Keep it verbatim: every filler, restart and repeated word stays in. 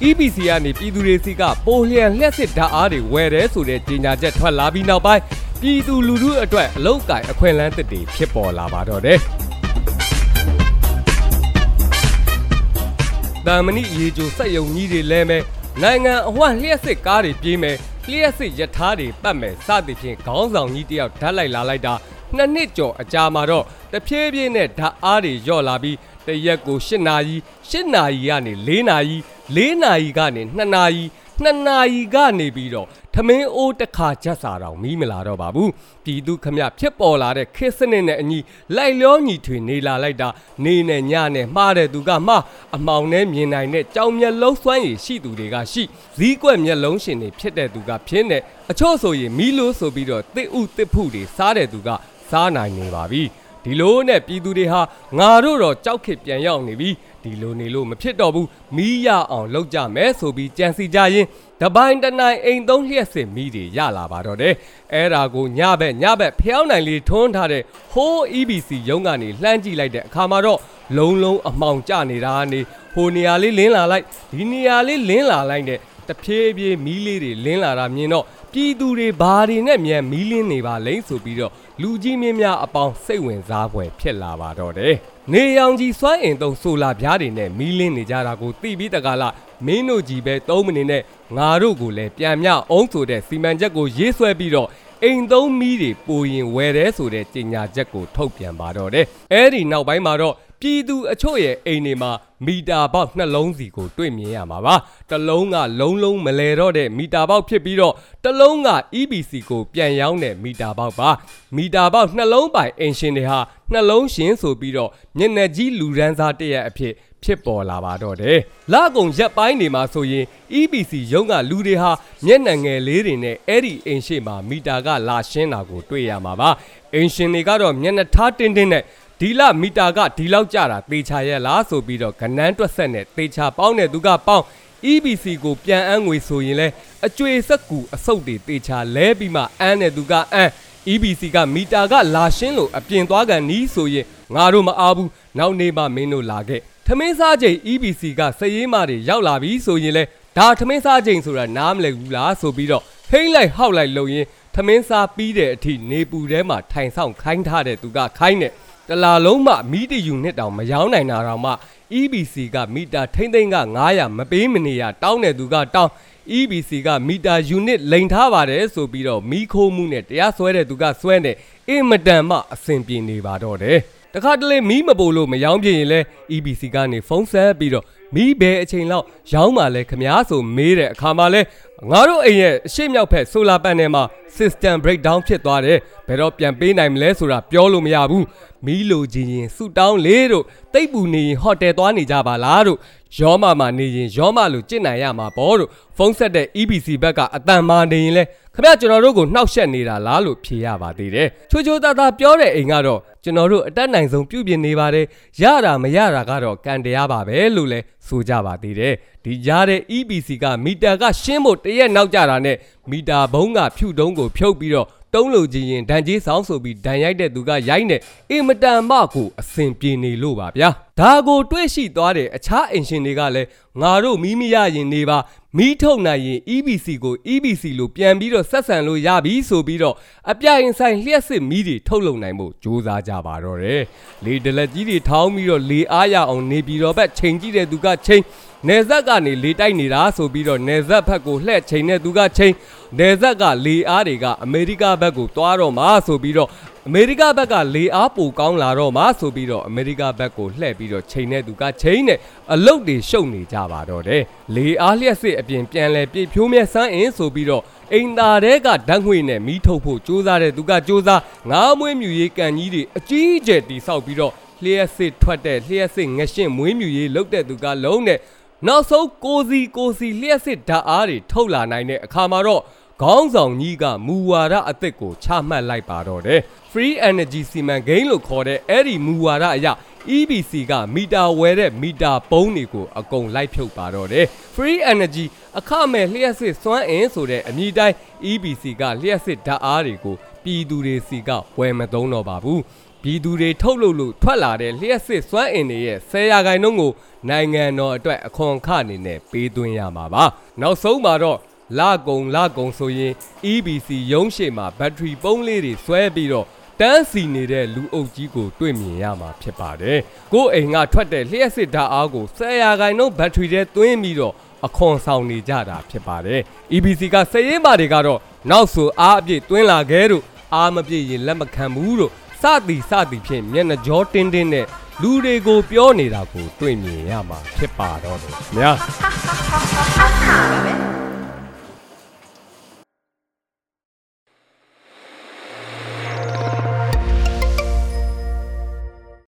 E B C ကနေပြည်သူတွေစီကပိုလျံလျှက်စစ်ဓာတ်အားတွေဝယ်တယ်ဆိုတဲ့ကြေညာချက်ထွက်လာပြီးနောက်ပိုင်းပြည်သူလူထုအတွက်အလောက်ကိုင်အခွင့်အလမ်းသစ်တွေဖြစ်ပေါ်လာပါတော့တယ်။တာမဏိရေချိုစက်ယုံကြီးတွေလဲမယ်နိုင်ငံအဝှမ်းလျှက်စစ်ကားတွေပြေးမယ်လျှက်စစ်ရထားတွေပတ်မယ်စသဖြင့်ခေါင်းဆောင်ကြီးတယောက်ဓာတ်လိုက်လာလိုက်တာနှစ်နှစ်ကျော်အကြာမှာတော့တဖြည်းဖြည်းနဲ့ဓာတ်အားတွေလျော့လာပြီးတရက်ကို၈နာရီ၈နာရီကနေ၄နာရီ၄နာရီကနေ၂နာရီ၂နာရီကနေပြီးတော့ထမင်းအိုးတစ်ခါချက်စာတောင်မီးမလာတော့ပါဘူးပြည်သူခမဖြစ်ပေါ်လာတဲ့ခေတ်စနစ်နဲ့အညီလိုက်လျောညီထွေနေလာလိုက်တာနေနဲ့ညနဲ့မှားတဲ့သူကမှားအမောင်နဲ့မြင်နိုင်တဲ့ကြောင်မျက်လုံးစွမ်းရည်ရှိသူတွေကရှိဇီးကွက်မျက်လုံးရှင်တွေဖြစ်တဲ့သူကဖြစ်နေအချို့ဆိုရင်မီးလို့ဆိုပြီးတော့တစ်ဥတစ်ဖုတွေစားတဲ့သူကစားနိုင်နေပါပြီဒီလိုနဲ့ပြည်သူတွေဟာငါတို့တော့ကြောက်ခစ်ပြန်ရောက်နေပြီဒီလိုနေလို့မဖြစ်တော့ဘူးမီးရအောင်လုပ်ကြမယ်ဆိုပြီးကြံစီကြရင်တပိုင်းတနိုင်အိမ်သုံးလျှက်စစ်မီးတွေရလာပါတော့တယ်အဲ့ဒါကိုညဘက်ညဘက်ဖျောင်းနိုင်လေးထွန်းထားတဲ့ဟိုး E B C ရုံးကနေလှမ်းကြည့်လိုက်တဲ့အခါမှာတော့လုံးလုံးအမှောင်ကျနေတာကနေဟိုနေရာလေးလင်းလာလိုက်ဒီနေရာလေးလင်းလာလိုက်တဲ့တဖြည်းဖြည်းမီးလေးတွေလင်းလာတာမြင်တော့ပြည်သူတွေဘာတွေနဲ့မြန်မီးလင်းနေပါလိမ့်ဆိုပြီးတော့လူကြီးမင်းများအပေါင်းစိတ်ဝင်စားဖွယ်ဖြစ်လာပါတော့တယ်နေရောင်ကြီးစွမ်းအင်သုံးဆိုလာပြားတွေနဲ့မီးလင်းနေကြတာကိုသိပြီးတကလားမင်းတို့ကြီးပဲသုံးမိနစ်နဲ့ငါတို့ကိုလည်းပြန်မြအောင်ဆိုတဲ့စီမံချက်ကိုရေးဆွဲပြီးတော့အိမ်သုံးမီးတွေပိုရင်ဝယ်တယ်ဆိုတဲ့ကြေညာချက်ကိုထုတ်ပြန်ပါတော့တယ်အဲ့ဒီနောက်ပိုင်းမှာတော့ပြည်သူအချို့ရဲ့အိမ်တွေမှာမီတာပေါက်နှလုံးစီကိုတွေ့မြင်ရမှာပါတစ်လုံးကလုံးလုံးမလဲတော့တဲ့မီတာပေါက်ဖြစ်ပြီးတော့တစ်လုံးက E B C ကိုပြန်ရောင်းတဲ့မီတာပေါက်ပါမီတာပေါက်နှလုံးပိုင်အင်ရှင်တွေဟာနှလုံးရှင်ဆိုပြီးတော့မျက်နှာကြီးလူရန်စားတရက်အဖြစ်ဖြစ်ပေါ်လာပါတော့တယ်လကုံရက်ပိုင်းနေမှာဆိုရင် E B C ရုံးကလူတွေဟာမျက်နှာငယ်လေးတွေနဲ့အဲ့ဒီအင်ရှင်မှာမီတာကလာရှင်းတာကိုတွေ့ရမှာပါအင်ရှင်တွေကတော့မျက်နှာထားတင်းတင်းနဲ့ဒီလမီတာကဒီလောက်ကြတာသေချာရဲ့လားဆိုပြီးတော့ကနန်းတွက်ဆက်နဲ့သေချာပေါင်းတဲ့သူကပေါင်း E B C ကိုပြန်အန်းငွေဆိုရင်လဲအကျွေစက်ကူအဆုပ်တွေသေချာလဲပြီးမှအန်းတဲ့သူကအန်း E B C ကမီတာကလာရှင်းလို့အပြင်သွားကန်နီးဆိုရင်ငါတို့မအားဘူးနောက်နေ့မှမင်းတို့လာခဲ့ထမင်းစားချိန် E B C ကစရေးမတွေရောက်လာပြီဆိုရင်လဲဒါထမင်းစားချိန်ဆိုတာနားမလည်ဘူးလားဆိုပြီးတော့ဟိမ့်လိုက်ဟောက်လိုက်လုံရင်ထမင်းစားပြီးတဲ့အထိနေပူထဲမှာထိုင်ဆောင်ခိုင်းထားတဲ့သူကခိုင်းတဲ့တလာလုံးမှမီတယူနစ်တောင်မရောင်းနိုင်တာတော့မှ E B C ကမီတာထိမ့်သိမ့်ကငါးရာမပေးမနေရတောင်းတဲ့သူကတောင်း E B C ကမီတာယူနစ်လိန်ထားပါတယ်ဆိုပြီးတော့မီခိုးမှုနဲ့တရားစွဲတဲ့သူကစွဲနေအင်မတန်မှအဆင်ပြေနေပါတော့တယ်တခါတလေမီးမပို့လို့မရောင်းပြရင်လဲ E B C ကနေဖုန်းဆက်ပြီးတော့မီးဘယ်အချိန်လောက်ရောင်းမှလဲခမားဆိုမေးတဲ့အခါမှာလဲငါတို့အိမ်ရဲ့အရှိမြောက်ဖက်ဆိုလာပန်နယ်မှာ system breakdown ဖြစ်သွားတယ်ဘယ်တော့ပြန်ပေးနိုင်မလဲဆိုတာပြောလို့မရဘူးမီးလိုချင်ရင်ဆူတောင်းလေတို့တိတ်ပူနေရင်ဟိုတယ်သွားနေကြပါလားတို့ရောမမှာနေရင်ရောမလိုကြင့်နိုင်ရမှာပေါ့တို့ဖုန်းဆက်တဲ့ E B C ဘက်ကအတန်မာနေရင်လဲခင်ဗျကျွန်တော်တို့ကိုနှောက်ယှက်နေတာလားလို့ဖြေရပါသေးတယ်ချိုချိုသားသားပြောတဲ့အိမ်ကတော့ကျွန်တော်တို့အတက်နိုင်ဆုံးပြုပြင်နေပါတယ်ရတာမရတာကတော့ကံတရားပါပဲလို့လဲဆိုကြပါသေးတယ်ဒီကြားတဲ့ E B C ကမီတာကရှင်းဖို့တရက်နောက်ကြတာနဲ့မီတာဘုံကဖြူတုံးကိုဖြုတ်ပြီးတော့တုံးလို့ချင်းရင်ဒဏ်ကြီးဆောင်ဆိုပြီးဒဏ်ရိုက်တဲ့သူကရိုက်နေအင်မတန်မှကိုအစင်ပြေနေလို့ပါဗျာဒါကိုတွေ့ရှိသွားတဲ့အခြားအင်ရှင်တွေကလည်းငါတို့မီးမရရင်နေပါမီးထုတ်နိုင်ရင် E B C ကို E B C လို့ပြန်ပြီးတော့ဆက်ဆံလို့ရပြီဆိုပြီးတော့အပြိုင်ဆိုင်လျှက်စစ်မီးတွေထုတ်လုပ်နိုင်ဖို့ကြိုးစားကြပါတော့တယ်လေဒလက်ကြီးတွေထောင်းပြီးတော့လေအားရအောင်နေပြီးတော့ဘက်ချိန်ကြည့်တဲ့သူကချိန်နေဆက်ကနေလေတိုက်နေတာဆိုပြီးတော့နေဆက်ဘက်ကိုလှည့်ချိန်တဲ့သူကချိန်နေဆက်ကလေအားတွေကအမေရိကဘက်ကိုသွားတော့မှာဆိုပြီးတော့အမေရိကဘက်ကလေအားပိုကောင်းလာတော့မှာဆိုပြီးတော့အမေရိကဘက်ကိုလှည့်ပြီးတော့ချိန်တဲ့သူကချိန်နဲ့အလုတ်တွေရှုပ်နေကြပါတော့တယ်လေအားလျှက်စစ်အပြင်ပြန်လဲပြေဖြိုးမြဲစမ်းအင်းဆိုပြီးတော့အိမ်သားတဲကဓာတ်ငွေနဲ့မီးထုတ်ဖို့ကြိုးစားတဲ့သူကကြိုးစားငါးမွေးမြူရေးကန်ကြီးတွေအကြီးအကျယ်တိဆောက်ပြီးတော့လျှက်စစ်ထွက်တဲ့လျှက်စစ်ငရှင်းမွေးမြူရေးလုပ်တဲ့သူကလုံးနဲ့နောက်ဆုံးကိုစီကိုစီလျှက်စစ်ဓာတ်အားတွေထုတ်လာနိုင်တဲ့အခါမှာတော့ခေါင်းဆောင်ကြီးကမူဝါဒအသစ်ကိုချမှတ်လိုက်ပါတော့တယ် Free Energy စီမံကိန်းလို့ခေါ်တဲ့အဲ့ဒီမူဝါဒအရ E B C ကမီတာဝယ်တဲ့မီတာပုံးတွေကိုအကုန်လိုက်ဖြုတ်ပါတော့တယ် Free Energy အခမဲ့လျှက်စစ်စွမ်းအင်ဆိုတဲ့အမည်တိုင်း E B C ကလျှက်စစ်ဓာတ်အားတွေကိုပြည်သူတွေစီကဝယ်မသုံးတော့ပါဘူးပြည်သူတွေထုတ်လုပ်လို့ထွက်လာတဲ့လျှက်စစ်စွမ်းအင်တွေရဲ့ဆယ်ရာခိုင်နှုန်းကိုနိုင်ငံတော်အတွက်အခွန်အခအနေနဲ့ပေးသွင်းရမှာပါနောက်ဆုံးမှာတော့လကုံလကုံဆိုရင် E B C ရုံးရှေ့မှာဘက်ထရီပုံးလေးတွေဆွဲပြီးတော့တန်းစီနေတဲ့လူအုပ်ကြီးကိုတွေ့မြင်ရမှာဖြစ်ပါတယ်ကိုယ်အိမ်ကထွက်တဲ့လျှက်စစ်ဓာတ်အားကိုဆယ်ရာခိုင်နှုန်းဘက်ထရီထဲသွင်းပြီးတော့အခွန်ဆောင်နေကြတာဖြစ်ပါတယ် E B C ကစည်ရင်းပါတွေကတော့နောက်ဆိုအားအပြည့်သွင်းလာခဲ့တို့အားမပြည့်ရင်လက်မခံဘူးတို့စသည်စသည်ဖြင့်မျက်နှာကြောတင်းတင်းနဲ့လူတွေကိုပြောနေတာကိုတွေ့မြင်ရမှာဖြစ်ပါတော့တယ်ခင်ဗျာ